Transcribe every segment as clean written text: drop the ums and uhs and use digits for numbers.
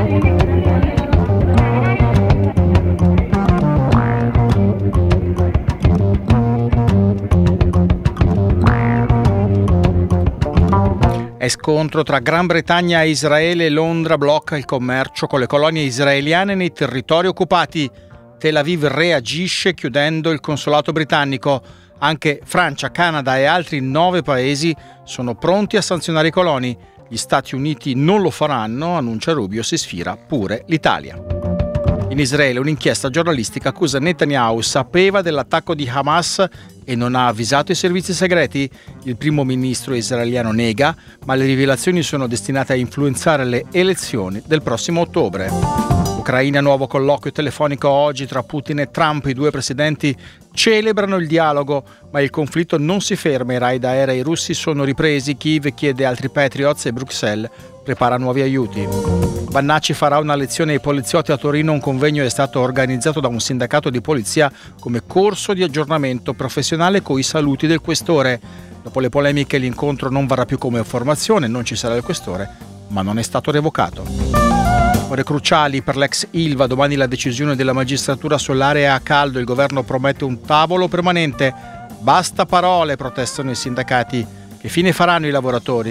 È scontro tra Gran Bretagna e Israele. Londra blocca il commercio con le colonie israeliane nei territori occupati. Tel Aviv reagisce chiudendo il consolato britannico. Anche Francia, Canada e altri 9 paesi sono pronti a sanzionare i coloni. Gli Stati Uniti non lo faranno, annuncia Rubio, si sfila pure l'Italia. In Israele un'inchiesta giornalistica accusa Netanyahu sapeva dell'attacco di Hamas e non ha avvisato i servizi segreti. Il primo ministro israeliano nega, ma le rivelazioni sono destinate a influenzare le elezioni del prossimo ottobre. Ucraina, nuovo colloquio telefonico oggi tra Putin e Trump. I due presidenti celebrano il dialogo, ma il conflitto non si ferma. I raid aerei russi sono ripresi. Kiev chiede altri Patriots e Bruxelles prepara nuovi aiuti. Vannacci farà una lezione ai poliziotti a Torino. Un convegno è stato organizzato da un sindacato di polizia come corso di aggiornamento professionale coi saluti del questore. Dopo le polemiche l'incontro non varrà più come formazione, non ci sarà il questore, ma non è stato revocato. Ore cruciali per l'ex Ilva, domani la decisione della magistratura sull'area a caldo, il governo promette un tavolo permanente. Basta parole, protestano i sindacati. Che fine faranno i lavoratori?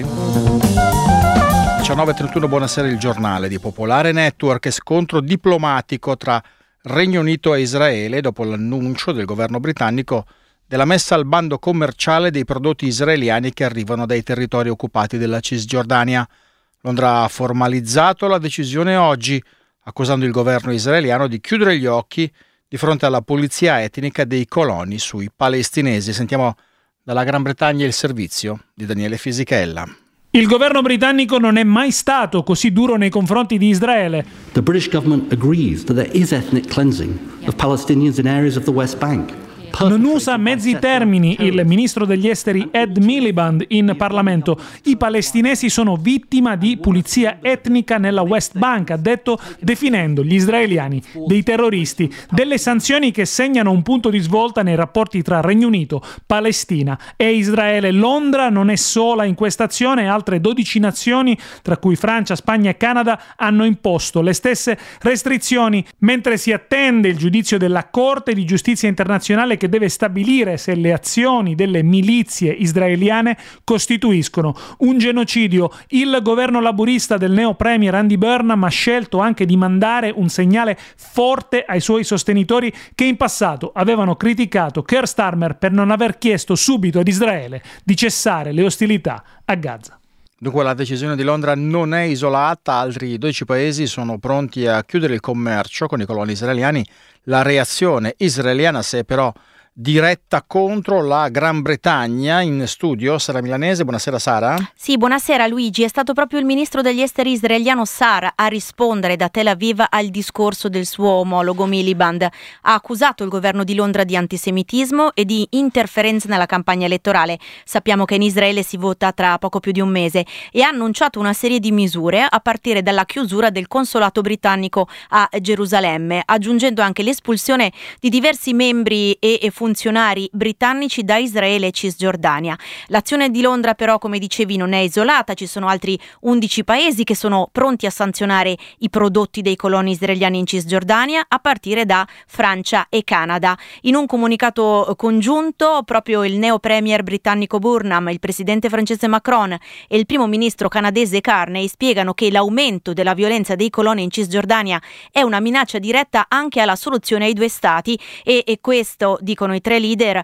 19:31, buonasera, il giornale di Popolare Network. Scontro diplomatico tra Regno Unito e Israele dopo l'annuncio del governo britannico della messa al bando commerciale dei prodotti israeliani che arrivano dai territori occupati della Cisgiordania. Londra ha formalizzato la decisione oggi, accusando il governo israeliano di chiudere gli occhi di fronte alla pulizia etnica dei coloni sui palestinesi. Sentiamo dalla Gran Bretagna il servizio di Daniele Fisichella. Il governo britannico non è mai stato così duro nei confronti di Israele. The British government agrees that there is ethnic cleansing of Palestinians in areas of the West Bank. Non usa mezzi termini il ministro degli esteri Ed Miliband in Parlamento. I palestinesi sono vittima di pulizia etnica nella West Bank, ha detto, definendo gli israeliani dei terroristi. Delle sanzioni che segnano un punto di svolta nei rapporti tra Regno Unito, Palestina e Israele. Londra non è sola in questa azione, altre 12 nazioni, tra cui Francia, Spagna e Canada, hanno imposto le stesse restrizioni, mentre si attende il giudizio della Corte di Giustizia Internazionale che deve stabilire se le azioni delle milizie israeliane costituiscono un genocidio. Il governo laburista del neo premier Andy Burnham ha scelto anche di mandare un segnale forte ai suoi sostenitori che in passato avevano criticato Keir Starmer per non aver chiesto subito ad Israele di cessare le ostilità a Gaza. Dunque la decisione di Londra non è isolata, altri 12 paesi sono pronti a chiudere il commercio con i coloni israeliani. La reazione israeliana si è però diretta contro la Gran Bretagna. In studio Sara Milanese. Buonasera Sara. Sì, buonasera Luigi. È stato proprio il ministro degli esteri israeliano Sar a rispondere da Tel Aviv al discorso del suo omologo Miliband. Ha accusato il governo di Londra di antisemitismo e di interferenza nella campagna elettorale. Sappiamo che in Israele si vota tra poco più di un mese e ha annunciato una serie di misure a partire dalla chiusura del consolato britannico a Gerusalemme, aggiungendo anche l'espulsione di diversi membri e funzionari britannici da Israele e Cisgiordania. L'azione di Londra però, come dicevi, non è isolata, ci sono altri 11 paesi che sono pronti a sanzionare i prodotti dei coloni israeliani in Cisgiordania, a partire da Francia e Canada. In un comunicato congiunto, proprio il neo premier britannico Burnham, il presidente francese Macron e il primo ministro canadese Carney spiegano che l'aumento della violenza dei coloni in Cisgiordania è una minaccia diretta anche alla soluzione ai due stati e questo, dicono i tre leader,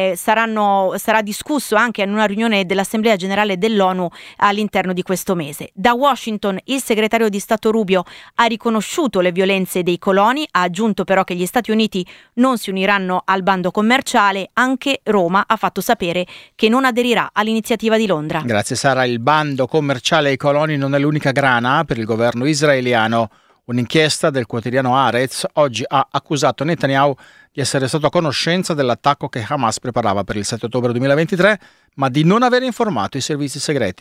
sarà discusso anche in una riunione dell'Assemblea Generale dell'ONU all'interno di questo mese. Da Washington il segretario di Stato Rubio ha riconosciuto le violenze dei coloni, ha aggiunto però che gli Stati Uniti non si uniranno al bando commerciale. Anche Roma ha fatto sapere che non aderirà all'iniziativa di Londra. Grazie Sara. Il bando commerciale ai coloni non è l'unica grana per il governo israeliano. Un'inchiesta del quotidiano Haaretz oggi ha accusato Netanyahu di essere stato a conoscenza dell'attacco che Hamas preparava per il 7 ottobre 2023, ma di non aver informato i servizi segreti.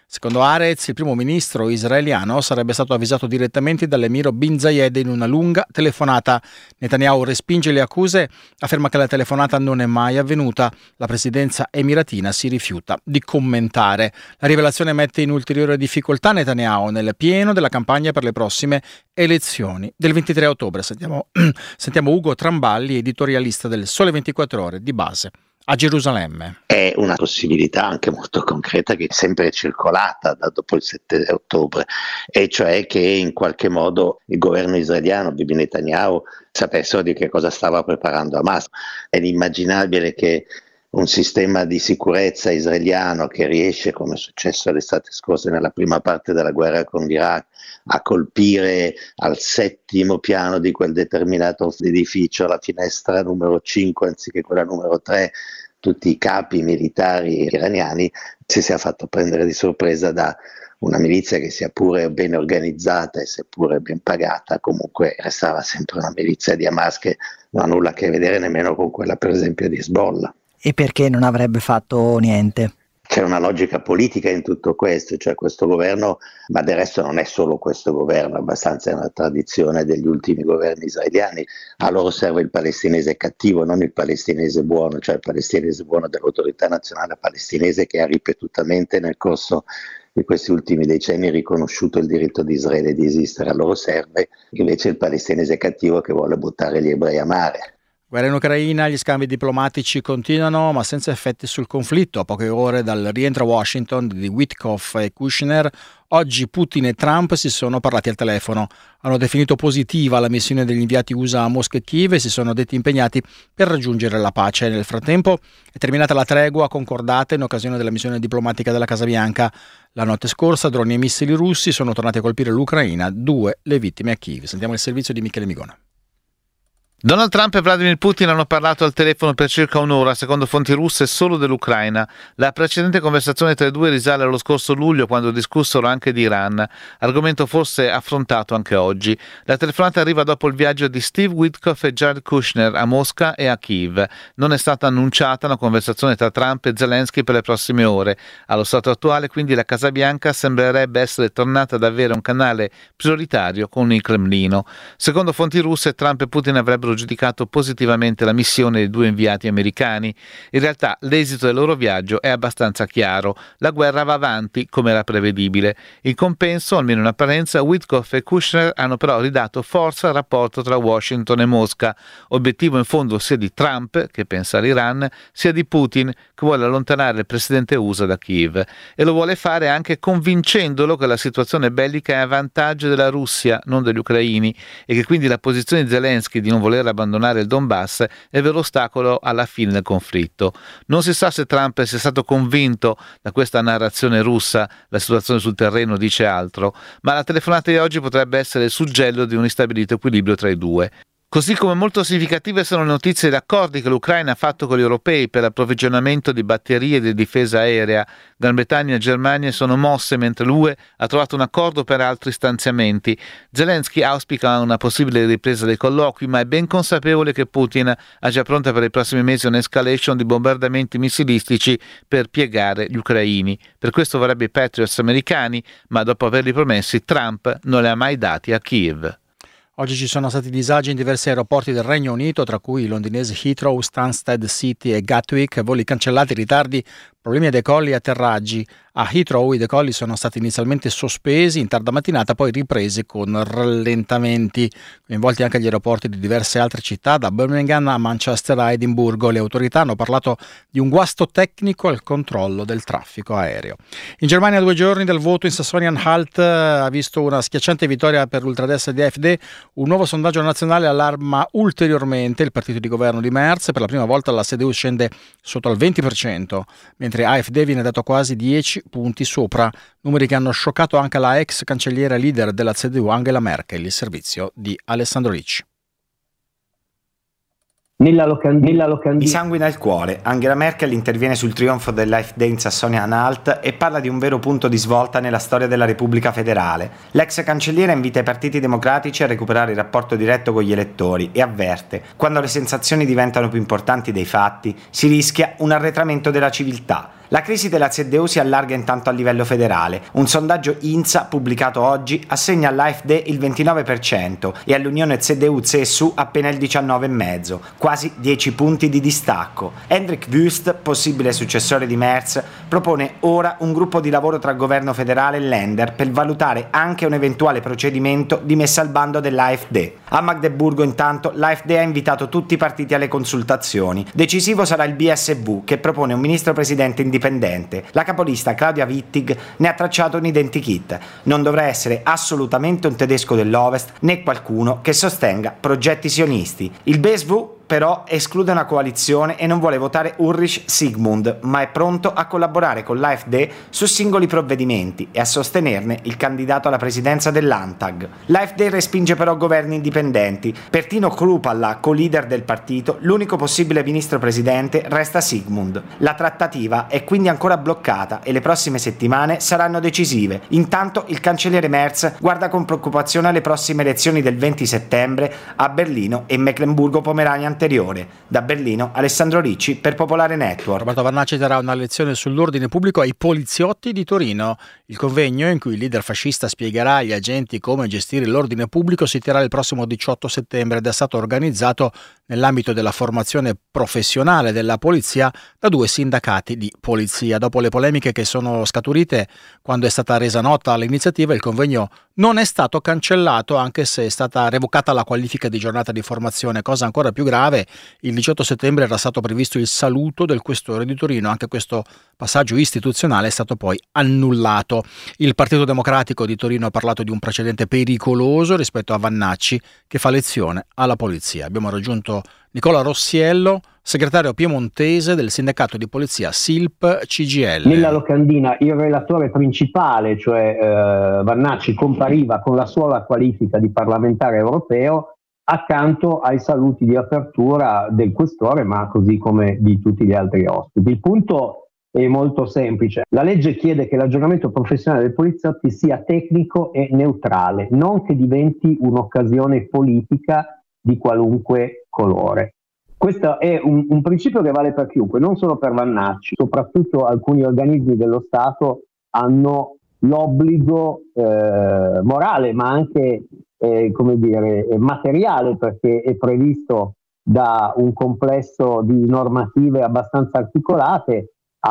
Secondo Haaretz, il primo ministro israeliano sarebbe stato avvisato direttamente dall'emiro Bin Zayed in una lunga telefonata. Netanyahu respinge le accuse, afferma che la telefonata non è mai avvenuta. La presidenza emiratina si rifiuta di commentare. La rivelazione mette in ulteriore difficoltà Netanyahu nel pieno della campagna per le prossime elezioni del 23 ottobre. Sentiamo Ugo Tramballi, editorialista del Sole 24 Ore di base a Gerusalemme. È una possibilità anche molto concreta che è sempre circolata dopo il 7 ottobre, e cioè che in qualche modo il governo israeliano, Bibi Netanyahu, sapessero di che cosa stava preparando Hamas. È inimmaginabile che un sistema di sicurezza israeliano che riesce, come è successo l'estate scorsa nella prima parte della guerra con l'Iraq, a colpire al 7° piano di quel determinato edificio, la finestra numero 5 anziché quella numero 3, tutti i capi militari iraniani, si sia fatto prendere di sorpresa da una milizia che, sia pure ben organizzata e seppure ben pagata, comunque restava sempre una milizia di Hamas che non ha nulla a che vedere nemmeno con quella per esempio di Hezbollah. E perché non avrebbe fatto niente? C'è una logica politica in tutto questo, cioè questo governo, ma del resto non è solo questo governo, abbastanza è una tradizione degli ultimi governi israeliani. A loro serve il palestinese cattivo, non il palestinese buono, cioè il palestinese buono dell'autorità nazionale palestinese che ha ripetutamente nel corso di questi ultimi decenni riconosciuto il diritto di Israele di esistere. A loro serve invece il palestinese cattivo che vuole buttare gli ebrei a mare. Guerra in Ucraina, gli scambi diplomatici continuano ma senza effetti sul conflitto. A poche ore dal rientro a Washington di Witkoff e Kushner, oggi Putin e Trump si sono parlati al telefono. Hanno definito positiva la missione degli inviati USA a Mosca e Kiev e si sono detti impegnati per raggiungere la pace. Nel frattempo è terminata la tregua concordata in occasione della missione diplomatica della Casa Bianca. La notte scorsa droni e missili russi sono tornati a colpire l'Ucraina, 2 le vittime a Kiev. Sentiamo il servizio di Michele Migona. Donald Trump e Vladimir Putin hanno parlato al telefono per circa un'ora, secondo fonti russe, solo dell'Ucraina. La precedente conversazione tra i due risale allo scorso luglio, quando discussero anche di Iran, argomento forse affrontato anche oggi. La telefonata arriva dopo il viaggio di Steve Witkoff e Jared Kushner a Mosca e a Kiev. Non è stata annunciata una conversazione tra Trump e Zelensky per le prossime ore. Allo stato attuale, quindi, la Casa Bianca sembrerebbe essere tornata ad avere un canale prioritario con il Cremlino. Secondo fonti russe, Trump e Putin avrebbero giudicato positivamente la missione dei due inviati americani. In realtà l'esito del loro viaggio è abbastanza chiaro. La guerra va avanti come era prevedibile. In compenso, almeno in apparenza, Witkoff e Kushner hanno però ridato forza al rapporto tra Washington e Mosca, obiettivo in fondo sia di Trump, che pensa all'Iran, sia di Putin, che vuole allontanare il presidente USA da Kiev. E lo vuole fare anche convincendolo che la situazione bellica è a vantaggio della Russia, non degli ucraini, e che quindi la posizione di Zelensky di non voler abbandonare il Donbass è vero ostacolo alla fine del conflitto. Non si sa se Trump sia stato convinto da questa narrazione russa, la situazione sul terreno dice altro, ma la telefonata di oggi potrebbe essere il suggello di un instabilito equilibrio tra i due. Così come molto significative sono le notizie ed accordi che l'Ucraina ha fatto con gli europei per l'approvvigionamento di batterie di difesa aerea. Gran Bretagna e Germania sono mosse mentre l'UE ha trovato un accordo per altri stanziamenti. Zelensky auspica una possibile ripresa dei colloqui, ma è ben consapevole che Putin ha già pronta per i prossimi mesi un'escalation di bombardamenti missilistici per piegare gli ucraini. Per questo vorrebbe i Patriots americani, ma dopo averli promessi Trump non li ha mai dati a Kiev. Oggi ci sono stati disagi in diversi aeroporti del Regno Unito, tra cui i londinesi Heathrow, Stansted City e Gatwick, voli cancellati, ritardi, problemi a decolli e atterraggi. A Heathrow i decolli sono stati inizialmente sospesi in tarda mattinata, poi ripresi con rallentamenti. Coinvolti anche gli aeroporti di diverse altre città, da Birmingham a Manchester a Edimburgo. Le autorità hanno parlato di un guasto tecnico al controllo del traffico aereo. In Germania, 2 giorni dal voto in Sassonia-Anhalt ha visto una schiacciante vittoria per l'ultradestra di AfD. Un nuovo sondaggio nazionale allarma ulteriormente il partito di governo di Merz. Per la prima volta la CDU scende sotto al 20%, mentre AfD viene dato quasi 10 punti sopra, numeri che hanno scioccato anche la ex cancelliera leader della CDU Angela Merkel. Il servizio di Alessandro Ricci. Mi sanguina il cuore. Angela Merkel interviene sul trionfo dell'AfD in Sassonia-Anhalt e parla di un vero punto di svolta nella storia della Repubblica federale. L'ex cancelliera invita i partiti democratici a recuperare il rapporto diretto con gli elettori e avverte: quando le sensazioni diventano più importanti dei fatti, si rischia un arretramento della civiltà. La crisi della CDU si allarga intanto a livello federale. Un sondaggio INSA pubblicato oggi assegna all'AfD il 29% e all'Unione CDU-CSU appena il 19,5%, quasi 10 punti di distacco. Hendrik Wüst, possibile successore di Merz, propone ora un gruppo di lavoro tra governo federale e Länder per valutare anche un eventuale procedimento di messa al bando dell'AfD. A Magdeburgo intanto l'AfD ha invitato tutti i partiti alle consultazioni. Decisivo sarà il BSV, che propone un ministro presidente indipendente. La capolista Claudia Wittig ne ha tracciato un identikit. Non dovrà essere assolutamente un tedesco dell'Ovest né qualcuno che sostenga progetti sionisti. Il BSV però esclude una coalizione e non vuole votare Ulrich Sigmund, ma è pronto a collaborare con l'AfD su singoli provvedimenti e a sostenerne il candidato alla presidenza dell'Antag. L'AfD respinge però governi indipendenti. Per Tino Kruppala, co-leader del partito, l'unico possibile ministro presidente resta Sigmund. La trattativa è quindi ancora bloccata e le prossime settimane saranno decisive. Intanto il cancelliere Merz guarda con preoccupazione alle prossime elezioni del 20 settembre a Berlino e Mecklenburgo-Pomerania anteriore. Da Berlino, Alessandro Ricci per Popolare Network. Roberto Vannacci darà una lezione sull'ordine pubblico ai poliziotti di Torino. Il convegno, in cui il leader fascista spiegherà agli agenti come gestire l'ordine pubblico, si terrà il prossimo 18 settembre ed è stato organizzato nell'ambito della formazione professionale della polizia da 2 sindacati di polizia. Dopo le polemiche che sono scaturite quando è stata resa nota l'iniziativa, il convegno non è stato cancellato, anche se è stata revocata la qualifica di giornata di formazione. Cosa ancora più grave, il 18 settembre era stato previsto il saluto del questore di Torino. Anche questo passaggio istituzionale è stato poi annullato. Il Partito Democratico di Torino ha parlato di un precedente pericoloso rispetto a Vannacci, che fa lezione alla polizia. Abbiamo raggiunto Nicola Rossiello, segretario piemontese del sindacato di polizia SILP CGIL. Nella locandina il relatore principale, cioè Vannacci, compariva con la sola qualifica di parlamentare europeo accanto ai saluti di apertura del questore, ma così come di tutti gli altri ospiti. Il punto è molto semplice. La legge chiede che l'aggiornamento professionale dei poliziotti sia tecnico e neutrale, non che diventi un'occasione politica di qualunque colore. Questo è un principio che vale per chiunque, non solo per Vannacci. Soprattutto alcuni organismi dello Stato hanno l'obbligo morale, ma anche materiale, perché è previsto da un complesso di normative abbastanza articolate,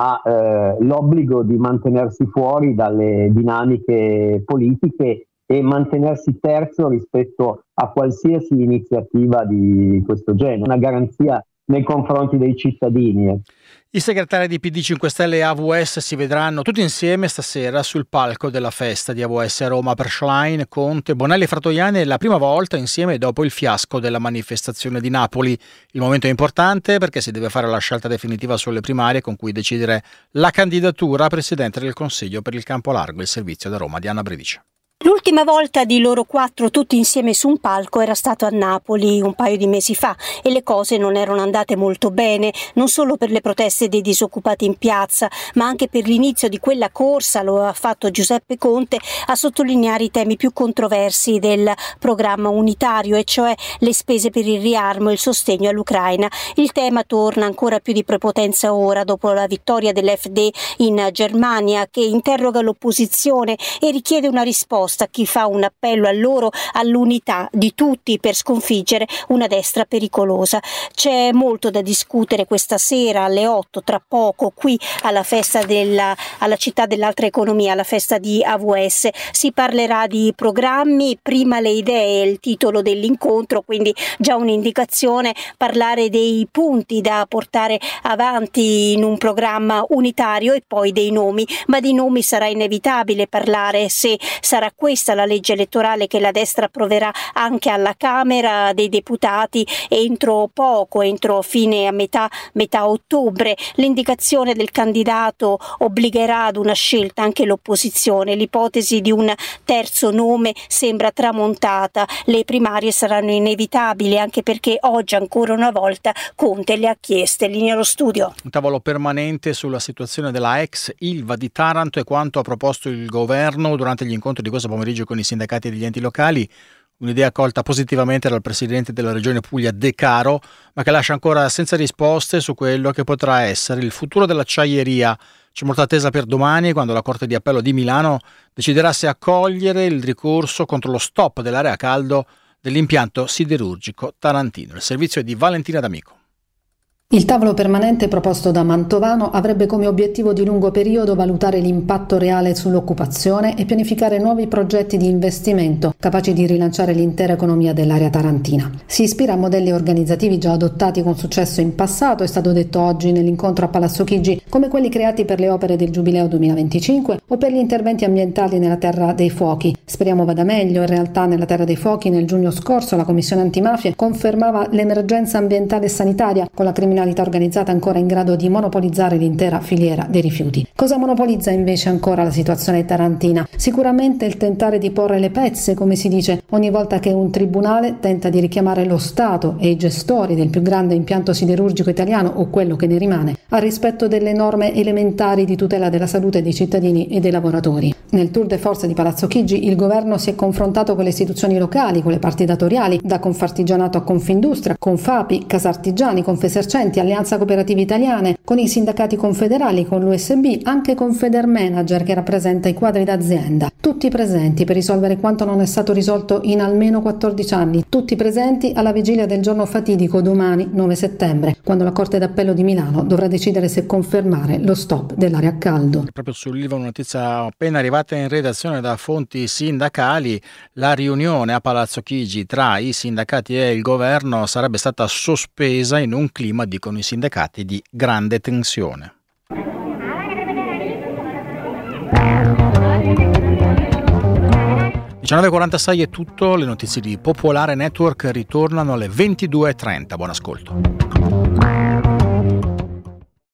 ha l'obbligo di mantenersi fuori dalle dinamiche politiche e mantenersi terzo rispetto a qualsiasi iniziativa di questo genere, una garanzia nei confronti dei cittadini. I segretari di PD 5 Stelle e AVS si vedranno tutti insieme stasera sul palco della festa di AVS a Roma per Schlein, Conte, Bonelli e Fratoianni. È la prima volta insieme dopo il fiasco della manifestazione di Napoli. Il momento è importante perché si deve fare la scelta definitiva sulle primarie con cui decidere la candidatura a Presidente del Consiglio per il Campo Largo. Il servizio da Roma di Anna Bredice. L'ultima volta di loro 4 tutti insieme su un palco era stato a Napoli un paio di mesi fa e le cose non erano andate molto bene, non solo per le proteste dei disoccupati in piazza, ma anche per l'inizio di quella corsa, lo ha fatto Giuseppe Conte, a sottolineare i temi più controversi del programma unitario, e cioè le spese per il riarmo e il sostegno all'Ucraina. Il tema torna ancora più di prepotenza ora dopo la vittoria dell'FD in Germania, che interroga l'opposizione e richiede una risposta a chi fa un appello a loro all'unità di tutti per sconfiggere una destra pericolosa. C'è molto da discutere questa sera alle 8, tra poco, qui alla festa alla città dell'altra economia, alla festa di AVS. Si parlerà di programmi, prima le idee, il titolo dell'incontro, quindi già un'indicazione, parlare dei punti da portare avanti in un programma unitario e poi dei nomi, ma di nomi sarà inevitabile parlare se sarà questa la legge elettorale che la destra approverà anche alla Camera dei Deputati entro fine a metà ottobre. L'indicazione del candidato obbligherà ad una scelta anche l'opposizione. L'ipotesi di un terzo nome sembra tramontata. Le primarie saranno inevitabili anche perché oggi ancora una volta Conte le ha chieste. Linea allo studio. Un tavolo permanente sulla situazione della ex Ilva di Taranto e quanto ha proposto il governo durante gli incontri di questo pomeriggio con i sindacati degli enti locali. Un'idea accolta positivamente dal presidente della regione Puglia De Caro, ma che lascia ancora senza risposte su quello che potrà essere il futuro dell'acciaieria C'è molta attesa per domani, quando la Corte di Appello di Milano deciderà se accogliere il ricorso contro lo stop dell'area a caldo dell'impianto siderurgico tarantino. Il servizio è di Valentina D'Amico. Il tavolo permanente proposto da Mantovano avrebbe come obiettivo di lungo periodo valutare l'impatto reale sull'occupazione e pianificare nuovi progetti di investimento capaci di rilanciare l'intera economia dell'area tarantina. Si ispira a modelli organizzativi già adottati con successo in passato, è stato detto oggi nell'incontro a Palazzo Chigi, come quelli creati per le opere del Giubileo 2025 o per gli interventi ambientali nella Terra dei Fuochi. Speriamo vada meglio. In realtà nella Terra dei Fuochi nel giugno scorso la Commissione Antimafia confermava l'emergenza ambientale e sanitaria con la criminalità organizzata ancora in grado di monopolizzare l'intera filiera dei rifiuti. Cosa monopolizza invece ancora la situazione tarantina? Sicuramente il tentare di porre le pezze, come si dice, ogni volta che un tribunale tenta di richiamare lo Stato e i gestori del più grande impianto siderurgico italiano o quello che ne rimane al rispetto delle norme elementari di tutela della salute dei cittadini e dei lavoratori. Nel tour de force di Palazzo Chigi il governo si è confrontato con le istituzioni locali, con le parti datoriali, da Confartigianato a Confindustria, Confapi, Casartigiani, Confesercenti, Alleanza Cooperative Italiane, con i sindacati confederali, con l'USB, anche con Federmanager che rappresenta i quadri d'azienda. Tutti presenti per risolvere quanto non è stato risolto in almeno 14 anni, tutti presenti alla vigilia del giorno fatidico domani 9 settembre, quando la Corte d'Appello di Milano dovrà decidere se confermare lo stop dell'area a caldo. Proprio sull'Ilva una notizia appena arrivata in redazione da fonti sindacali: la riunione a Palazzo Chigi tra i sindacati e il governo sarebbe stata sospesa in un clima, dicono i sindacati, di grande tensione. 19:46 è tutto, le notizie di Popolare Network ritornano alle 22:30. Buon ascolto.